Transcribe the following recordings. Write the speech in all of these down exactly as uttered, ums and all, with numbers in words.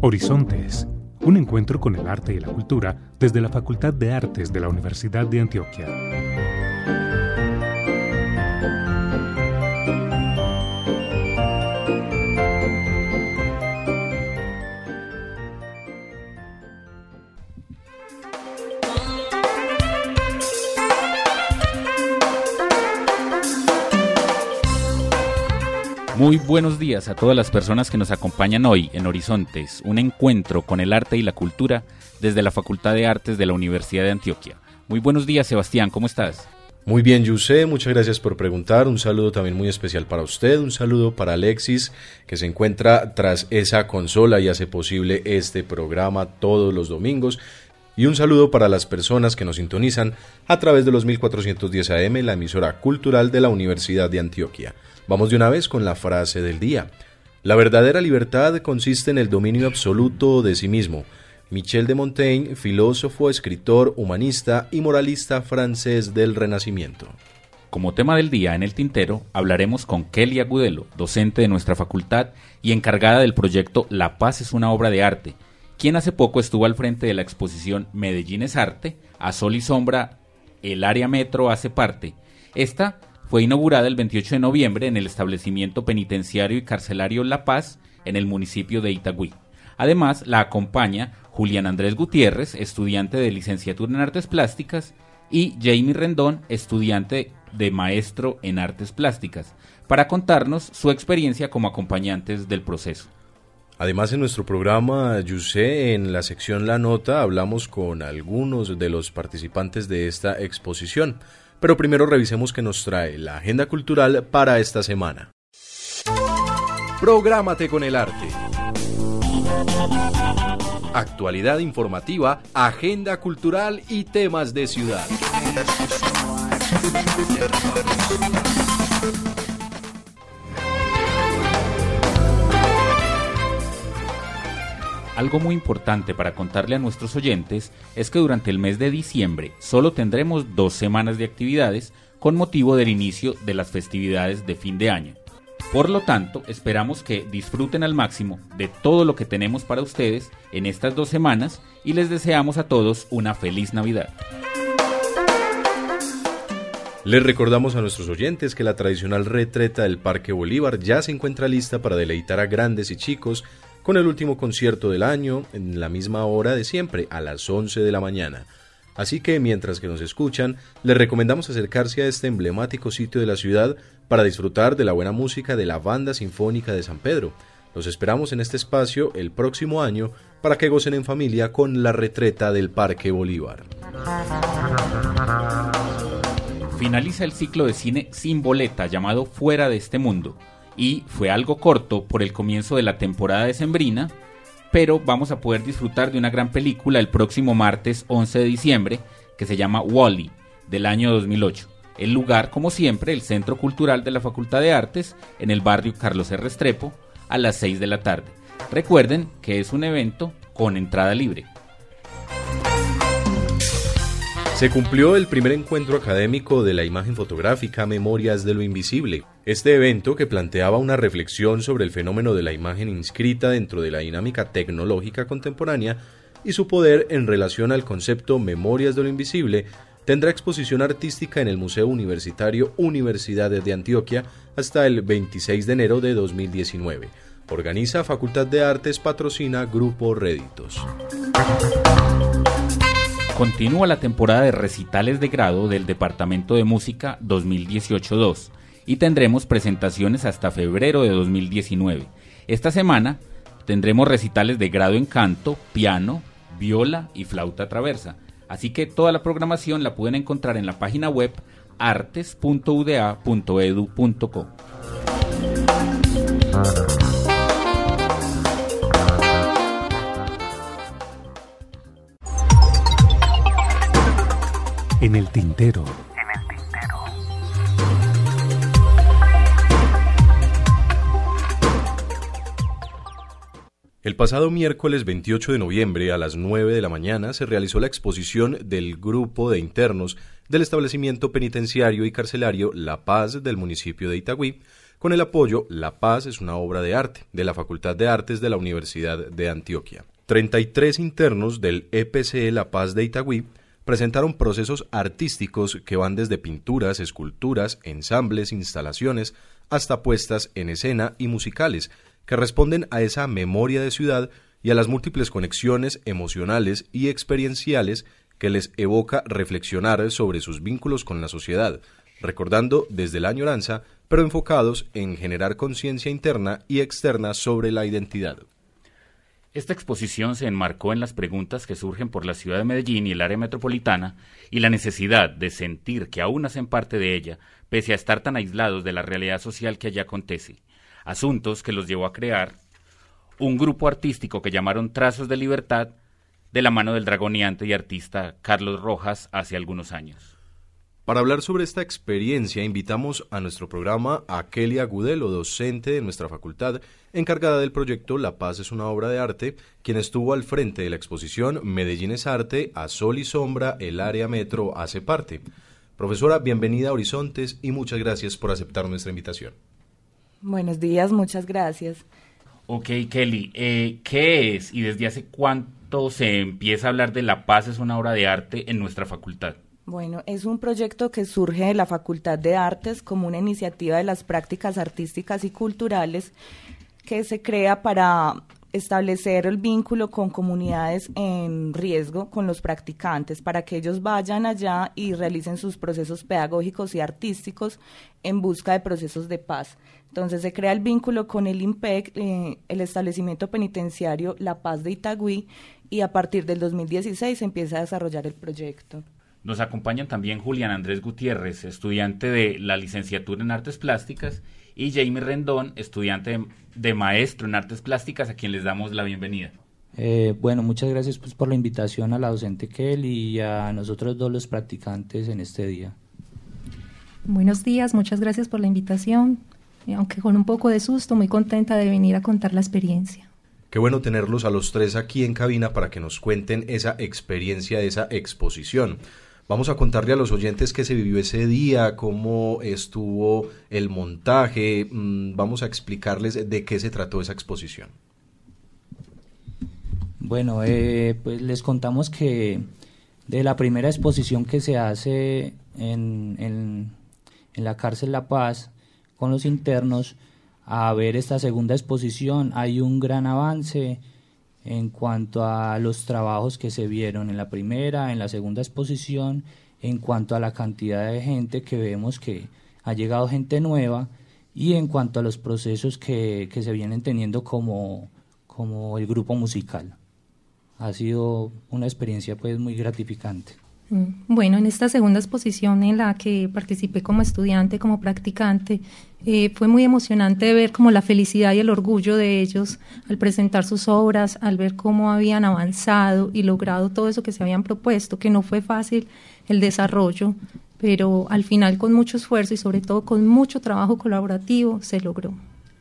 Horizontes, un encuentro con el arte y la cultura desde la Facultad de Artes de la Universidad de Antioquia. Muy buenos días a todas las personas que nos acompañan hoy en Horizontes, un encuentro con el arte y la cultura desde la Facultad de Artes de la Universidad de Antioquia. Muy buenos días, Sebastián, ¿cómo estás? Muy bien, Yusé, muchas gracias por preguntar. Un saludo también muy especial para usted, un saludo para Alexis, que se encuentra tras esa consola y hace posible este programa todos los domingos. Y un saludo para las personas que nos sintonizan a través de los mil cuatrocientos diez A M, la emisora cultural de la Universidad de Antioquia. Vamos de una vez con la frase del día. La verdadera libertad consiste en el dominio absoluto de sí mismo. Michel de Montaigne, filósofo, escritor, humanista y moralista francés del Renacimiento. Como tema del día en el tintero, hablaremos con Kelly Agudelo, docente de nuestra facultad y encargada del proyecto La Paz es una obra de arte, quien hace poco estuvo al frente de la exposición Medellín es arte, a sol y sombra, el área metro hace parte. Esta fue inaugurada el veintiocho de noviembre en el establecimiento penitenciario y carcelario La Paz, en el municipio de Itagüí. Además, la acompaña Julián Andrés Gutiérrez, estudiante de licenciatura en Artes Plásticas, y Jamie Rendón, estudiante de maestro en Artes Plásticas, para contarnos su experiencia como acompañantes del proceso. Además, en nuestro programa, Yusé, en la sección La Nota, hablamos con algunos de los participantes de esta exposición. Pero primero revisemos qué nos trae la agenda cultural para esta semana. Prográmate con el arte. Actualidad informativa, agenda cultural y temas de ciudad. Algo muy importante para contarle a nuestros oyentes es que durante el mes de diciembre solo tendremos dos semanas de actividades con motivo del inicio de las festividades de fin de año. Por lo tanto, esperamos que disfruten al máximo de todo lo que tenemos para ustedes en estas dos semanas y les deseamos a todos una feliz Navidad. Les recordamos a nuestros oyentes que la tradicional retreta del Parque Bolívar ya se encuentra lista para deleitar a grandes y chicos con el último concierto del año en la misma hora de siempre, a las once de la mañana. Así que mientras que nos escuchan, les recomendamos acercarse a este emblemático sitio de la ciudad para disfrutar de la buena música de la Banda Sinfónica de San Pedro. Los esperamos en este espacio el próximo año para que gocen en familia con la retreta del Parque Bolívar. Finaliza el ciclo de cine sin boleta llamado Fuera de este Mundo. Y fue algo corto por el comienzo de la temporada decembrina, pero vamos a poder disfrutar de una gran película el próximo martes once de diciembre, que se llama Wall-E, del año dos mil ocho. El lugar, como siempre, el Centro Cultural de la Facultad de Artes, en el barrio Carlos R. Restrepo, a las seis de la tarde. Recuerden que es un evento con entrada libre. Se cumplió el primer encuentro académico de la imagen fotográfica Memorias de lo Invisible. Este evento, que planteaba una reflexión sobre el fenómeno de la imagen inscrita dentro de la dinámica tecnológica contemporánea y su poder en relación al concepto Memorias de lo Invisible, tendrá exposición artística en el Museo Universitario Universidades de Antioquia hasta el veintiséis de enero de dos mil diecinueve. Organiza Facultad de Artes, patrocina Grupo Réditos. Continúa la temporada de recitales de grado del Departamento de Música dos mil dieciocho dos y tendremos presentaciones hasta febrero de dos mil diecinueve. Esta semana tendremos recitales de grado en canto, piano, viola y flauta traversa. Así que toda la programación la pueden encontrar en la página web artes punto u d a punto e d u punto co. En el tintero. El pasado miércoles veintiocho de noviembre a las nueve de la mañana se realizó la exposición del grupo de internos del establecimiento penitenciario y carcelario La Paz del municipio de Itagüí, con el apoyo La Paz es una obra de arte de la Facultad de Artes de la Universidad de Antioquia. treinta y tres internos del E P C La Paz de Itagüí presentaron procesos artísticos que van desde pinturas, esculturas, ensambles, instalaciones, hasta puestas en escena y musicales, que responden a esa memoria de ciudad y a las múltiples conexiones emocionales y experienciales que les evoca reflexionar sobre sus vínculos con la sociedad, recordando desde la añoranza, pero enfocados en generar conciencia interna y externa sobre la identidad. Esta exposición se enmarcó en las preguntas que surgen por la ciudad de Medellín y el área metropolitana y la necesidad de sentir que aún hacen parte de ella, pese a estar tan aislados de la realidad social que allí acontece. Asuntos que los llevó a crear un grupo artístico que llamaron Trazos de Libertad, de la mano del dragoneante y artista Carlos Rojas hace algunos años. Para hablar sobre esta experiencia, invitamos a nuestro programa a Kelia Gudelo, docente de nuestra facultad, encargada del proyecto La Paz es una obra de arte, quien estuvo al frente de la exposición Medellín es arte, a sol y sombra, el área metro hace parte. Profesora, bienvenida a Horizontes y muchas gracias por aceptar nuestra invitación. Buenos días, muchas gracias. Ok, Kelly, eh, ¿qué es y desde hace cuánto se empieza a hablar de La Paz es una obra de arte en nuestra facultad? Bueno, es un proyecto que surge de la Facultad de Artes como una iniciativa de las prácticas artísticas y culturales que se crea para establecer el vínculo con comunidades en riesgo, con los practicantes, para que ellos vayan allá y realicen sus procesos pedagógicos y artísticos en busca de procesos de paz. Entonces se crea el vínculo con el IMPEC, eh, el establecimiento penitenciario La Paz de Itagüí, y a partir del dos mil dieciséis se empieza a desarrollar el proyecto. Nos acompañan también Julián Andrés Gutiérrez, estudiante de la licenciatura en Artes Plásticas, y Jamie Rendón, estudiante de, de maestro en Artes Plásticas, a quien les damos la bienvenida. Eh, bueno, muchas gracias pues, por la invitación a la docente Kelly y a nosotros dos los practicantes en este día. Buenos días, muchas gracias por la invitación, eh, aunque con un poco de susto, muy contenta de venir a contar la experiencia. Qué bueno tenerlos a los tres aquí en cabina para que nos cuenten esa experiencia de esa exposición. Vamos a contarle a los oyentes qué se vivió ese día, cómo estuvo el montaje, vamos a explicarles de qué se trató esa exposición. Bueno, eh, pues les contamos que de la primera exposición que se hace en, en, en la cárcel La Paz con los internos, a ver esta segunda exposición hay un gran avance en cuanto a los trabajos que se vieron en la primera, en la segunda exposición, en cuanto a la cantidad de gente que vemos que ha llegado gente nueva y en cuanto a los procesos que, que se vienen teniendo como, como el grupo musical. Ha sido una experiencia pues muy gratificante. Bueno, en esta segunda exposición en la que participé como estudiante, como practicante, eh, fue muy emocionante ver como la felicidad y el orgullo de ellos al presentar sus obras, al ver cómo habían avanzado y logrado todo eso que se habían propuesto, que no fue fácil el desarrollo, pero al final con mucho esfuerzo y sobre todo con mucho trabajo colaborativo se logró.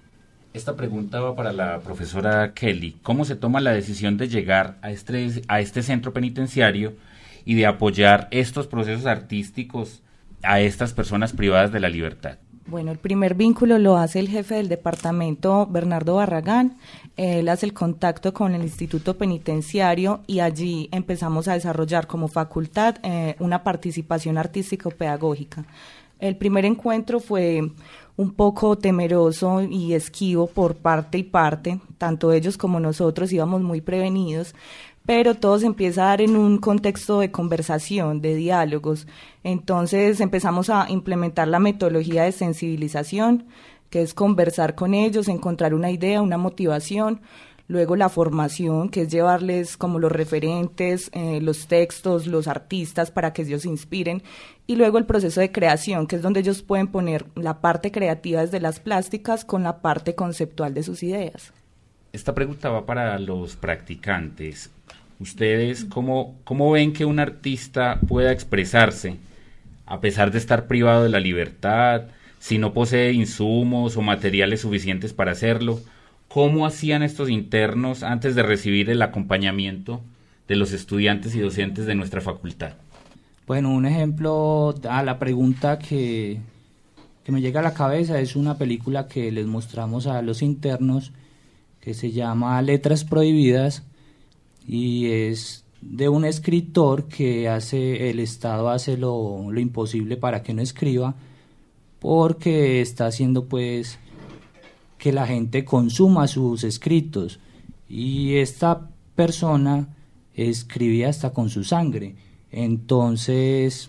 Esta pregunta va para la profesora Kelly. ¿Cómo se toma la decisión de llegar a este, a este centro penitenciario y de apoyar estos procesos artísticos a estas personas privadas de la libertad? Bueno, el primer vínculo lo hace el jefe del departamento, Bernardo Barragán. Él hace el contacto con el Instituto Penitenciario y allí empezamos a desarrollar como facultad eh, una participación artístico-pedagógica. El primer encuentro fue un poco temeroso y esquivo por parte y parte, tanto ellos como nosotros íbamos muy prevenidos, pero todo se empieza a dar en un contexto de conversación, de diálogos. Entonces empezamos a implementar la metodología de sensibilización, que es conversar con ellos, encontrar una idea, una motivación, luego la formación, que es llevarles como los referentes, eh, los textos, los artistas para que ellos se inspiren, y luego el proceso de creación, que es donde ellos pueden poner la parte creativa desde las plásticas con la parte conceptual de sus ideas. Esta pregunta va para los practicantes. ¿Ustedes cómo, cómo ven que un artista pueda expresarse a pesar de estar privado de la libertad, si no posee insumos o materiales suficientes para hacerlo? ¿cómo hacían estos internos antes de recibir el acompañamiento de los estudiantes y docentes de nuestra facultad? Bueno, un ejemplo a la pregunta que, que me llega a la cabeza es una película que les mostramos a los internos que se llama Letras Prohibidas, y es de un escritor que hace, el Estado hace lo, lo imposible para que no escriba, porque está haciendo pues que la gente consuma sus escritos, y esta persona escribía hasta con su sangre. Entonces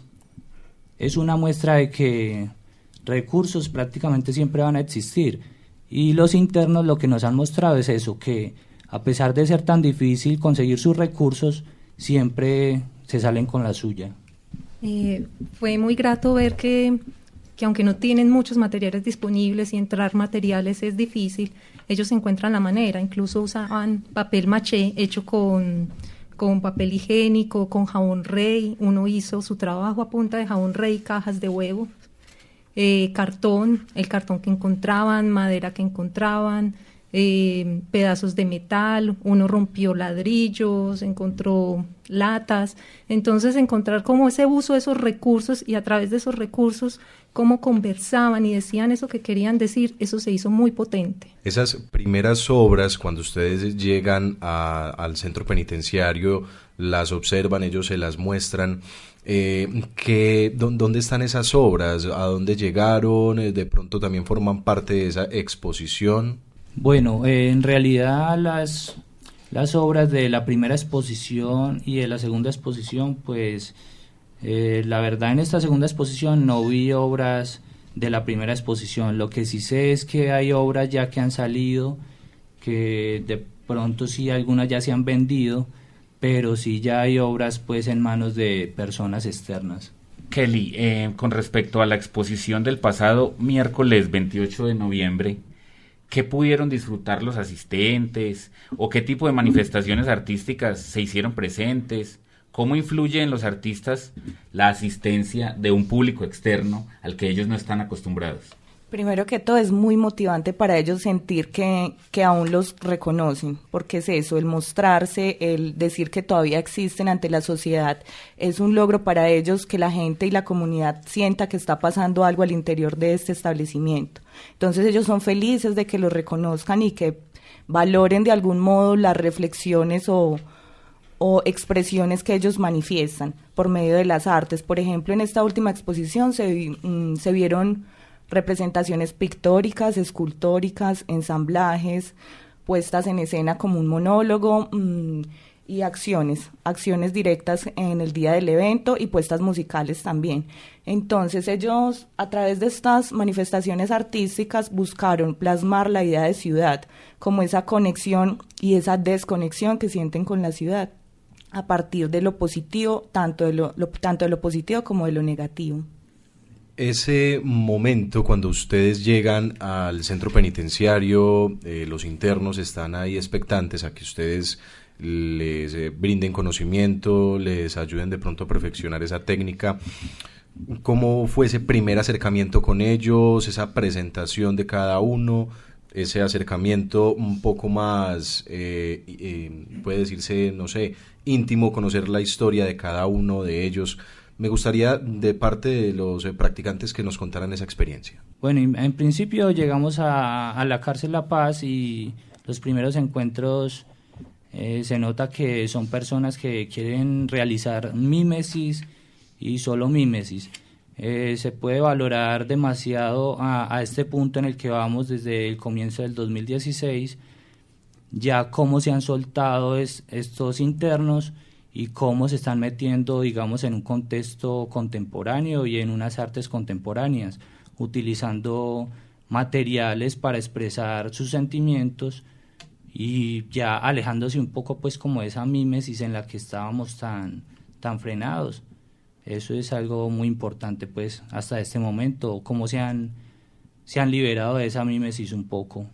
es una muestra de que recursos prácticamente siempre van a existir, y los internos lo que nos han mostrado es eso, que a pesar de ser tan difícil conseguir sus recursos, siempre se salen con la suya. Eh, fue muy grato ver que, que aunque no tienen muchos materiales disponibles y entrar materiales es difícil, ellos encuentran la manera. Incluso usaban papel maché hecho con, con papel higiénico, con jabón Rey. Uno hizo su trabajo a punta de jabón Rey, cajas de huevo, eh, cartón, el cartón que encontraban, madera que encontraban, eh, pedazos de metal. Uno rompió ladrillos, encontró latas. Entonces encontrar cómo ese uso de esos recursos, y a través de esos recursos cómo conversaban y decían eso que querían decir, eso se hizo muy potente. Esas primeras obras, cuando ustedes llegan a, al centro penitenciario, las observan, ellos se las muestran, eh, que, ¿dónde están esas obras? ¿A dónde llegaron? ¿De pronto también forman parte de esa exposición? Bueno, eh, en realidad las, las obras de la primera exposición y de la segunda exposición, pues eh, la verdad en esta segunda exposición no vi obras de la primera exposición. Lo que sí sé es que hay obras ya que han salido, que de pronto sí algunas ya se han vendido, pero sí ya hay obras pues en manos de personas externas. Kelly, eh, con respecto a la exposición del pasado miércoles veintiocho de noviembre, ¿qué pudieron disfrutar los asistentes? ¿O qué tipo de manifestaciones artísticas se hicieron presentes? ¿Cómo influye en los artistas la asistencia de un público externo al que ellos no están acostumbrados? Primero que todo, es muy motivante para ellos sentir que, que aún los reconocen, porque es eso, el mostrarse, el decir que todavía existen ante la sociedad, es un logro para ellos que la gente y la comunidad sienta que está pasando algo al interior de este establecimiento. Entonces ellos son felices de que los reconozcan y que valoren de algún modo las reflexiones o, o expresiones que ellos manifiestan por medio de las artes. Por ejemplo, en esta última exposición se, mm, se vieron representaciones pictóricas, escultóricas, ensamblajes, puestas en escena como un monólogo, mmm, y acciones, acciones directas en el día del evento y puestas musicales también. Entonces ellos, a través de estas manifestaciones artísticas, buscaron plasmar la idea de ciudad, como esa conexión y esa desconexión que sienten con la ciudad, a partir de lo positivo, tanto de lo, lo, tanto de lo positivo como de lo negativo. Ese momento cuando ustedes llegan al centro penitenciario, eh, los internos están ahí expectantes a que ustedes les eh, brinden conocimiento, les ayuden de pronto a perfeccionar esa técnica. ¿Cómo fue ese primer acercamiento con ellos, esa presentación de cada uno, ese acercamiento un poco más, eh, eh, puede decirse, no sé, íntimo, conocer la historia de cada uno de ellos? Me gustaría de parte de los eh, practicantes que nos contaran esa experiencia. Bueno, en principio llegamos a, a la cárcel La Paz y los primeros encuentros eh, se nota que son personas que quieren realizar mímesis y solo mímesis. Eh, se puede valorar demasiado a, a este punto en el que vamos desde el comienzo del dos mil dieciséis, ya cómo se han soltado es, estos internos y cómo se están metiendo, digamos, en un contexto contemporáneo y en unas artes contemporáneas, utilizando materiales para expresar sus sentimientos y ya alejándose un poco pues como de esa mímesis en la que estábamos tan, tan frenados. Eso es algo muy importante pues hasta este momento, cómo se han, se han liberado de esa mímesis un poco.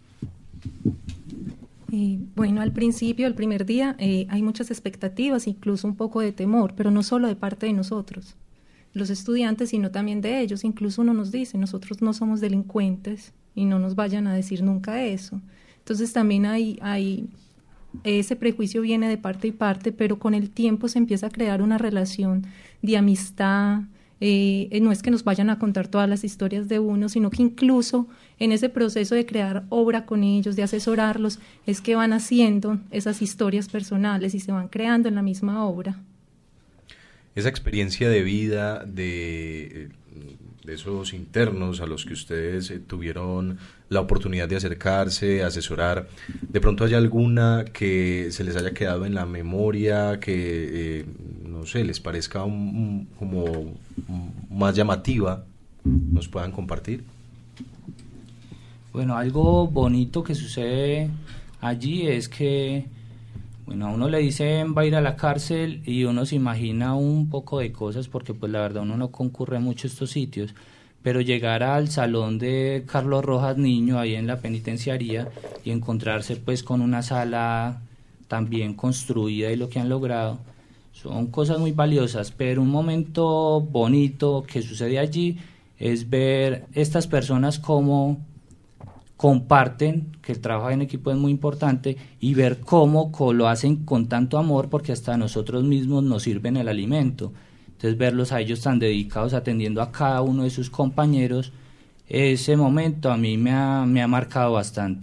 Eh, bueno, al principio, el primer día, eh, hay muchas expectativas, incluso un poco de temor, pero no solo de parte de nosotros, los estudiantes, sino también de ellos. Incluso uno nos dice, nosotros no somos delincuentes y no nos vayan a decir nunca eso. Entonces también hay, hay ese prejuicio viene de parte y parte, pero con el tiempo se empieza a crear una relación de amistad. Eh, no es que nos vayan a contar todas las historias de uno, sino que incluso en ese proceso de crear obra con ellos, de asesorarlos, es que van haciendo esas historias personales y se van creando en la misma obra. Esa experiencia de vida de, de esos internos a los que ustedes eh, tuvieron la oportunidad de acercarse, asesorar, ¿de pronto hay alguna que se les haya quedado en la memoria, que, eh, no sé, les parezca un, un, como un, más llamativa, nos puedan compartir? Bueno, algo bonito que sucede allí es que, bueno, a uno le dicen va a ir a la cárcel y uno se imagina un poco de cosas porque pues la verdad uno no concurre mucho a estos sitios, pero llegar al salón de Carlos Rojas Niño ahí en la penitenciaría y encontrarse pues con una sala tan bien construida y lo que han logrado, son cosas muy valiosas, pero un momento bonito que sucede allí es ver estas personas como comparten, que el trabajo en equipo es muy importante, y ver cómo lo hacen con tanto amor, porque hasta nosotros mismos nos sirven el alimento. Entonces verlos a ellos tan dedicados atendiendo a cada uno de sus compañeros, ese momento a mí me ha, me ha marcado bastante.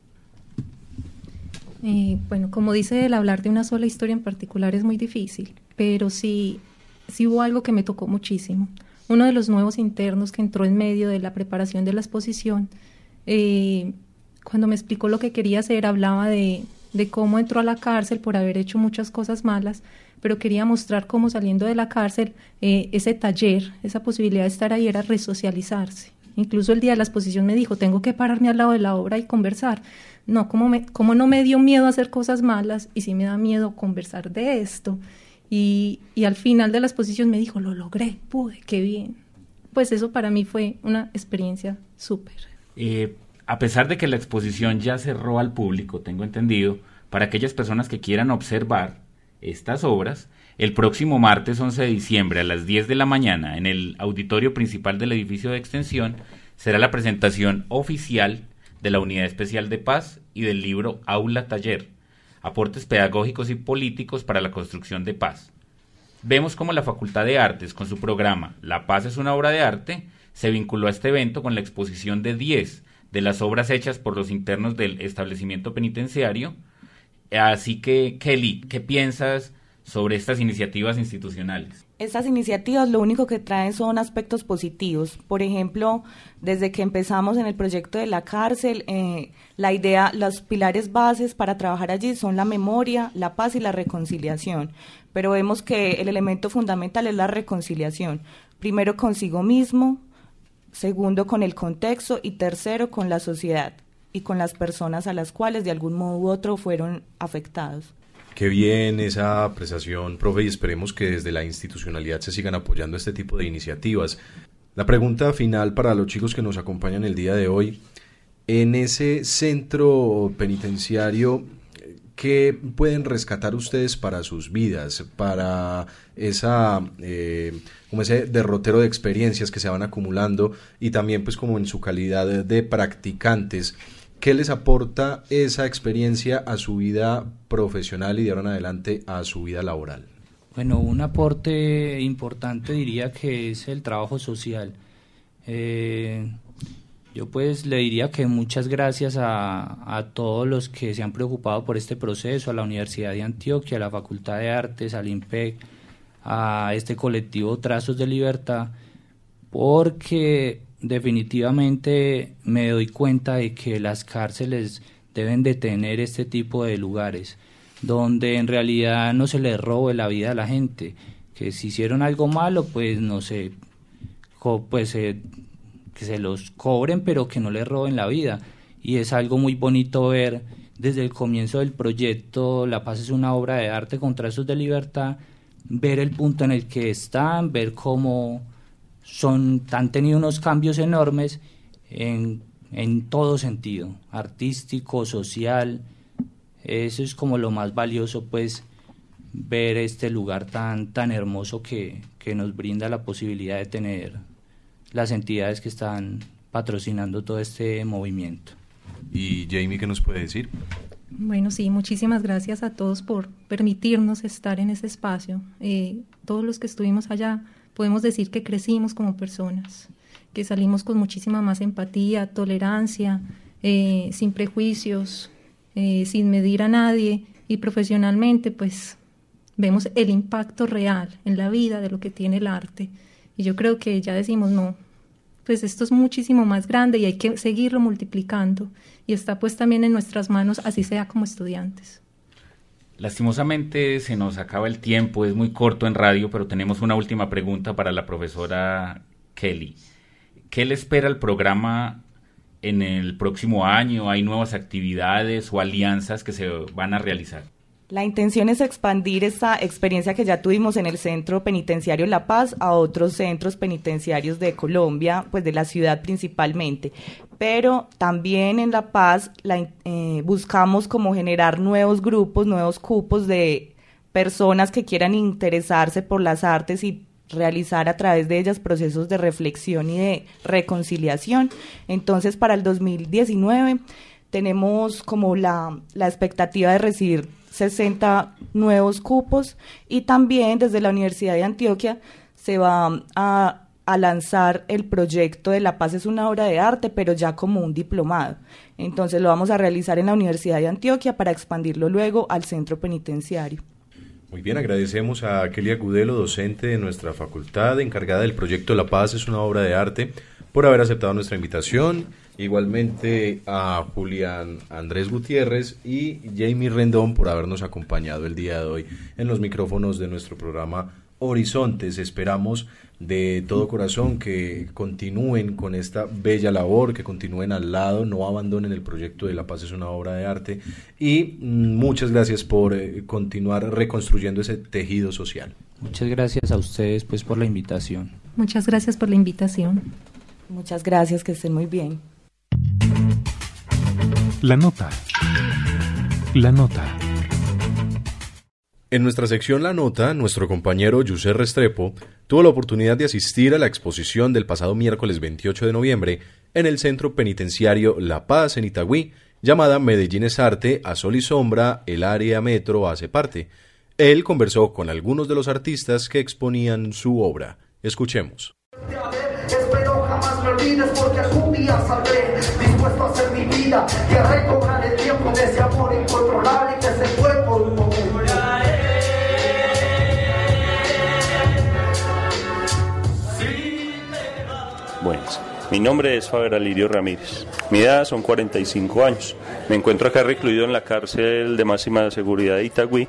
Eh, bueno, como dice, el hablar de una sola historia en particular es muy difícil, pero sí, sí hubo algo que me tocó muchísimo. Uno de los nuevos internos que entró en medio de la preparación de la exposición, eh, cuando me explicó lo que quería hacer, hablaba de, de cómo entró a la cárcel por haber hecho muchas cosas malas, pero quería mostrar cómo saliendo de la cárcel, eh, ese taller, esa posibilidad de estar ahí era resocializarse. Incluso el día de la exposición me dijo, tengo que pararme al lado de la obra y conversar. No, ¿cómo, me, cómo no me dio miedo a hacer cosas malas? Y sí me da miedo conversar de esto. Y, y al final de la exposición me dijo, lo logré, pude, qué bien. Pues eso para mí fue una experiencia súper. Eh, a pesar de que la exposición ya cerró al público, tengo entendido, para aquellas personas que quieran observar estas obras, el próximo martes once de diciembre a las diez de la mañana en el auditorio principal del edificio de extensión será la presentación oficial de la Unidad Especial de Paz y del libro Aula Taller, aportes pedagógicos y políticos para la construcción de paz. Vemos cómo la Facultad de Artes, con su programa La Paz es una obra de arte, se vinculó a este evento con la exposición de diez de las obras hechas por los internos del establecimiento penitenciario. Así que, Kelly, ¿qué piensas sobre estas iniciativas institucionales? Estas iniciativas lo único que traen son aspectos positivos. Por ejemplo, desde que empezamos en el proyecto de la cárcel, eh, la idea, los pilares bases para trabajar allí son la memoria, la paz y la reconciliación. Pero vemos que el elemento fundamental es la reconciliación. Primero consigo mismo, segundo con el contexto y tercero con la sociedad y con las personas a las cuales de algún modo u otro fueron afectados. Qué bien esa apreciación, profe, y esperemos que desde la institucionalidad se sigan apoyando este tipo de iniciativas. La pregunta final para los chicos que nos acompañan el día de hoy, en ese centro penitenciario, ¿qué pueden rescatar ustedes para sus vidas, para esa, eh, como ese derrotero de experiencias que se van acumulando y también pues como en su calidad de practicantes? ¿Qué les aporta esa experiencia a su vida profesional y de ahora en adelante a su vida laboral? Bueno, un aporte importante diría que es el trabajo social. Eh, yo pues le diría que muchas gracias a, a todos los que se han preocupado por este proceso, a la Universidad de Antioquia, a la Facultad de Artes, al IMPEC, a este colectivo Trazos de Libertad, porque definitivamente me doy cuenta de que las cárceles deben de tener este tipo de lugares donde en realidad no se les robe la vida a la gente, que si hicieron algo malo pues no sé, pues eh, que se los cobren pero que no les roben la vida. Y es algo muy bonito ver desde el comienzo del proyecto La Paz es una obra de arte con Trazos de Libertad, ver el punto en el que están, ver cómo son, han tenido unos cambios enormes en, en todo sentido, artístico, social. Eso es como lo más valioso, pues, ver este lugar tan, tan hermoso que, que nos brinda la posibilidad de tener las entidades que están patrocinando todo este movimiento. Y Jamie, ¿qué nos puede decir? Bueno, sí, muchísimas gracias a todos por permitirnos estar en ese espacio. Eh, todos los que estuvimos allá podemos decir que crecimos como personas, que salimos con muchísima más empatía, tolerancia, eh, sin prejuicios, eh, sin medir a nadie, y profesionalmente pues vemos el impacto real en la vida de lo que tiene el arte. Y yo creo que ya decimos, no, pues esto es muchísimo más grande y hay que seguirlo multiplicando, y está pues también en nuestras manos, así sea como estudiantes. Lastimosamente se nos acaba el tiempo, es muy corto en radio, pero tenemos una última pregunta para la profesora Kelly. ¿Qué le espera el programa en el próximo año? ¿Hay nuevas actividades o alianzas que se van a realizar? La intención es expandir esta experiencia que ya tuvimos en el Centro Penitenciario La Paz a otros centros penitenciarios de Colombia, pues de la ciudad principalmente. Pero también en La Paz la, eh, buscamos como generar nuevos grupos, nuevos cupos de personas que quieran interesarse por las artes y realizar a través de ellas procesos de reflexión y de reconciliación. Entonces, para el dos mil diecinueve tenemos como la, la expectativa de recibir sesenta nuevos cupos, y también desde la Universidad de Antioquia se va a, a lanzar el proyecto de La Paz es una obra de arte, pero ya como un diplomado. Entonces lo vamos a realizar en la Universidad de Antioquia para expandirlo luego al centro penitenciario. Muy bien, agradecemos a Kelly Agudelo, docente de nuestra facultad, encargada del proyecto La Paz es una obra de arte, por haber aceptado nuestra invitación. Igualmente a Julián Andrés Gutiérrez y Jamie Rendón por habernos acompañado el día de hoy en los micrófonos de nuestro programa Horizontes. Esperamos de todo corazón que continúen con esta bella labor, que continúen al lado, no abandonen el proyecto de La Paz es una obra de arte, y muchas gracias por eh, continuar reconstruyendo ese tejido social. Muchas gracias a ustedes pues por la invitación. Muchas gracias por la invitación. Muchas gracias, que estén muy bien. La nota. La nota. En nuestra sección La Nota, nuestro compañero Yusser Restrepo tuvo la oportunidad de asistir a la exposición del pasado miércoles veintiocho de noviembre en el Centro Penitenciario La Paz en Itagüí, llamada Medellín es Arte, a Sol y Sombra, el área metro hace parte. Él conversó con algunos de los artistas que exponían su obra. Escuchemos. Espero jamás me olvides, porque algún día saldré dispuesto a hacer mi vida y a recobrar el tiempo de ese amor incontrolable que se fue por un momento. Buenas, mi nombre es Faber Alirio Ramírez, mi edad son cuarenta y cinco años, me encuentro acá recluido en la cárcel de máxima seguridad de Itagüí,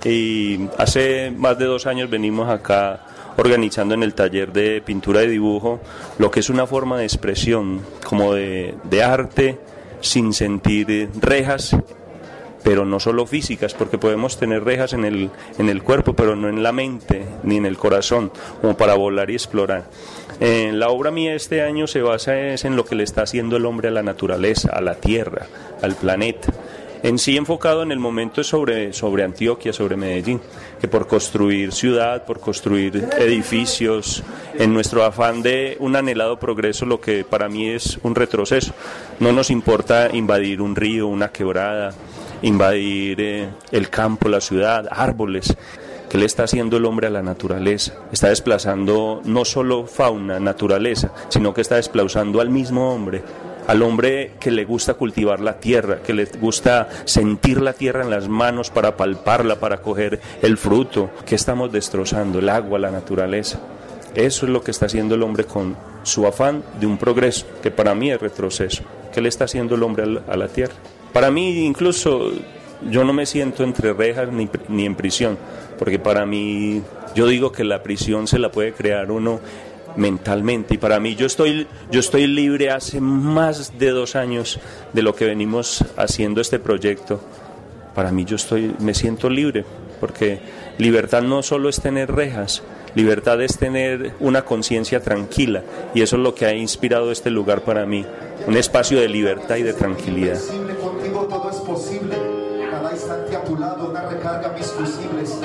y hace más de dos años venimos acá organizando en el taller de pintura y dibujo lo que es una forma de expresión como de, de arte sin sentir rejas, pero no solo físicas, porque podemos tener rejas en el, en el cuerpo, pero no en la mente ni en el corazón, como para volar y explorar. Eh, la obra mía este año se basa es en lo que le está haciendo el hombre a la naturaleza, a la tierra, al planeta. En sí enfocado en el momento sobre, sobre Antioquia, sobre Medellín, que por construir ciudad, por construir edificios, en nuestro afán de un anhelado progreso, lo que para mí es un retroceso. No nos importa invadir un río, una quebrada, invadir eh, el campo, la ciudad, árboles. ¿Qué le está haciendo el hombre a la naturaleza? Está desplazando no solo fauna, naturaleza, sino que está desplazando al mismo hombre, al hombre que le gusta cultivar la tierra, que le gusta sentir la tierra en las manos para palparla, para coger el fruto. ¿Qué estamos destrozando? El agua, la naturaleza. Eso es lo que está haciendo el hombre con su afán de un progreso, que para mí es retroceso. ¿Qué le está haciendo el hombre a la tierra? Para mí incluso yo no me siento entre rejas ni, ni en prisión, porque para mí yo digo que la prisión se la puede crear uno mentalmente, y para mí yo estoy yo estoy libre hace más de dos años de lo que venimos haciendo este proyecto. Para mí yo estoy me siento libre, porque libertad no solo es tener rejas, libertad es tener una conciencia tranquila, y eso es lo que ha inspirado este lugar para mí, un espacio de libertad y de tranquilidad. Contigo todo es posible, cada instante a tu lado una recarga mis fusibles.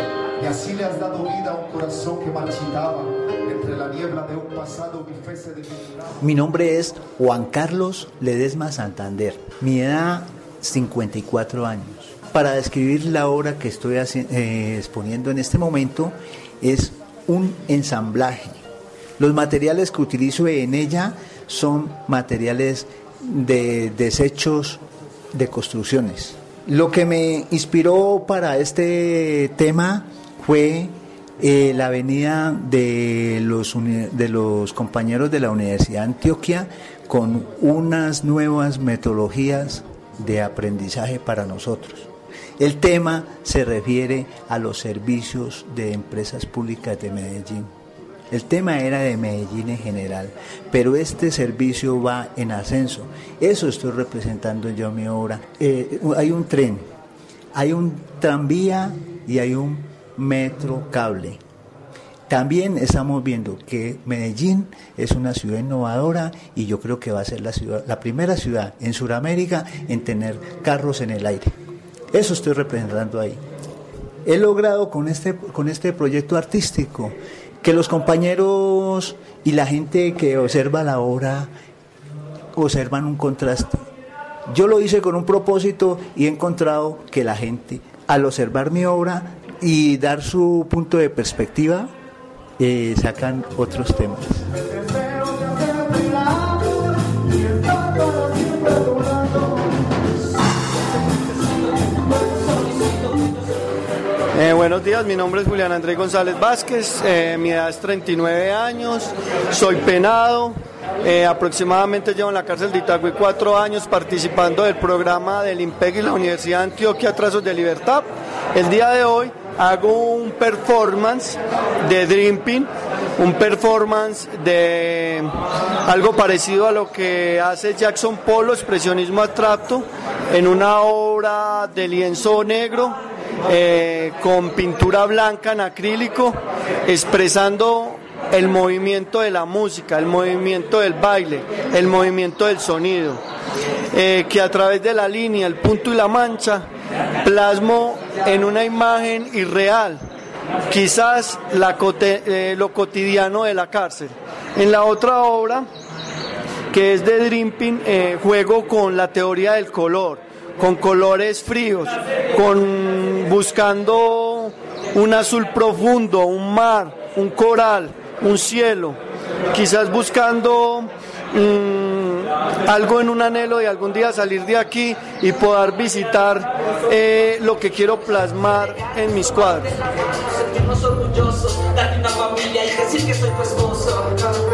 y así le has dado vida a un corazón que marchitaba. Entre la niebla de un pasado mi fe se desfiguraba. Mi nombre es Juan Carlos Ledesma Santander. Mi edad, cincuenta y cuatro años. Para describir la obra que estoy eh, exponiendo en este momento, es un ensamblaje. Los materiales que utilizo en ella son materiales de desechos de construcciones. Lo que me inspiró para este tema fue eh, la venida de los, de los compañeros de la Universidad de Antioquia con unas nuevas metodologías de aprendizaje para nosotros. El tema se refiere a los servicios de empresas públicas de Medellín. El tema era de Medellín en general, pero este servicio va en ascenso. Eso estoy representando yo en mi obra. Eh, hay un tren, hay un tranvía y hay un metro cable. También estamos viendo que Medellín es una ciudad innovadora y yo creo que va a ser la ciudad, la primera ciudad en Sudamérica en tener carros en el aire. Eso estoy representando ahí. He logrado con este, con este proyecto artístico que los compañeros y la gente que observa la obra observan un contraste. Yo lo hice con un propósito y he encontrado que la gente, al observar mi obra y dar su punto de perspectiva, eh, sacan otros temas. Eh, buenos días, mi nombre es Julián Andrés González Vázquez, eh, mi edad es treinta y nueve años, soy penado, eh, aproximadamente llevo en la cárcel de Itagüí cuatro años participando del programa del IMPEC y la Universidad de Antioquia Trazos de Libertad. El día de hoy hago un performance de Drimping, un performance de algo parecido a lo que hace Jackson Pollock, expresionismo abstracto, en una obra de lienzo negro, Eh, con pintura blanca en acrílico, expresando el movimiento de la música, el movimiento del baile, el movimiento del sonido, eh, que a través de la línea, el punto y la mancha plasmo en una imagen irreal, quizás la cote, eh, lo cotidiano de la cárcel. En la otra obra, que es de Drimping, eh, juego con la teoría del color, con colores fríos, con buscando un azul profundo, un mar, un coral, un cielo, quizás buscando mmm, algo en un anhelo de algún día salir de aquí y poder visitar eh, lo que quiero plasmar en mis cuadros. Sentirnos orgullosos, darte una familia y decir que soy tu esposo.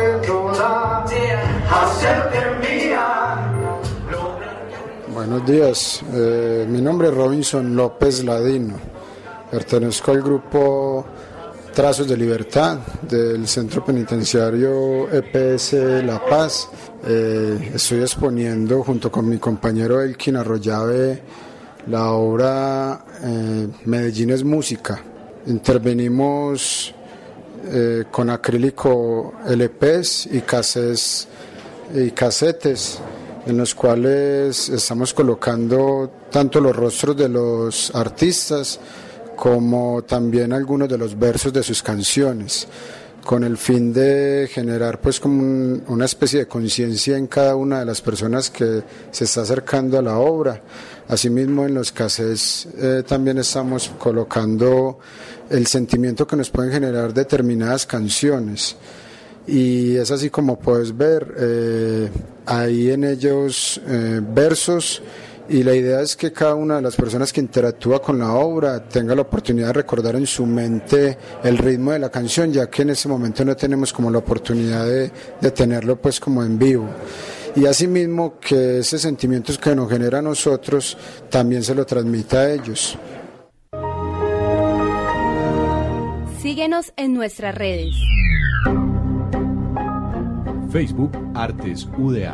Hacerte mía. Buenos días, eh, mi nombre es Robinson López Ladino, pertenezco al grupo Trazos de Libertad del Centro Penitenciario E P S La Paz. Eh, estoy exponiendo junto con mi compañero Elkin Arroyave la obra eh, Medellín es música. Intervenimos eh, con acrílico L Pes y casetes, y casetes en los cuales estamos colocando tanto los rostros de los artistas como también algunos de los versos de sus canciones, con el fin de generar pues como un, una especie de conciencia en cada una de las personas que se está acercando a la obra. Asimismo, en los cassettes eh, también estamos colocando el sentimiento que nos pueden generar determinadas canciones. Y es así como puedes ver, eh, hay en ellos eh, versos, y la idea es que cada una de las personas que interactúa con la obra tenga la oportunidad de recordar en su mente el ritmo de la canción, ya que en ese momento no tenemos como la oportunidad de, de tenerlo pues como en vivo. Y asimismo que ese sentimiento que nos genera a nosotros también se lo transmita a ellos. Síguenos en nuestras redes. Facebook Artes U D A.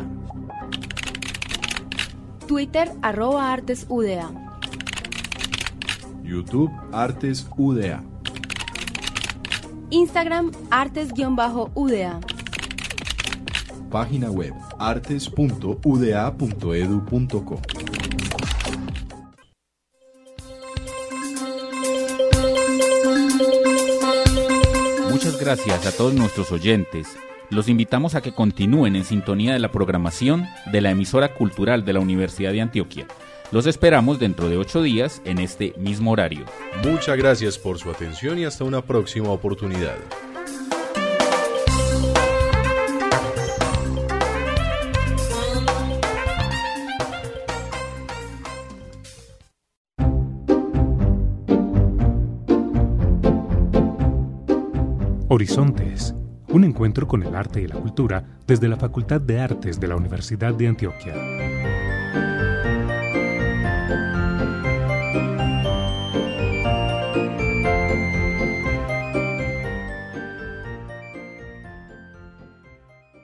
Twitter arroba Artes U D A. YouTube Artes U D A. Instagram Artes-U D A. Página web artes punto u d a punto e d u punto co. Muchas gracias a todos nuestros oyentes. Los invitamos a que continúen en sintonía de la programación de la emisora cultural de la Universidad de Antioquia. Los esperamos dentro de ocho días en este mismo horario. Muchas gracias por su atención y hasta una próxima oportunidad. Horizontes, un encuentro con el arte y la cultura desde la Facultad de Artes de la Universidad de Antioquia.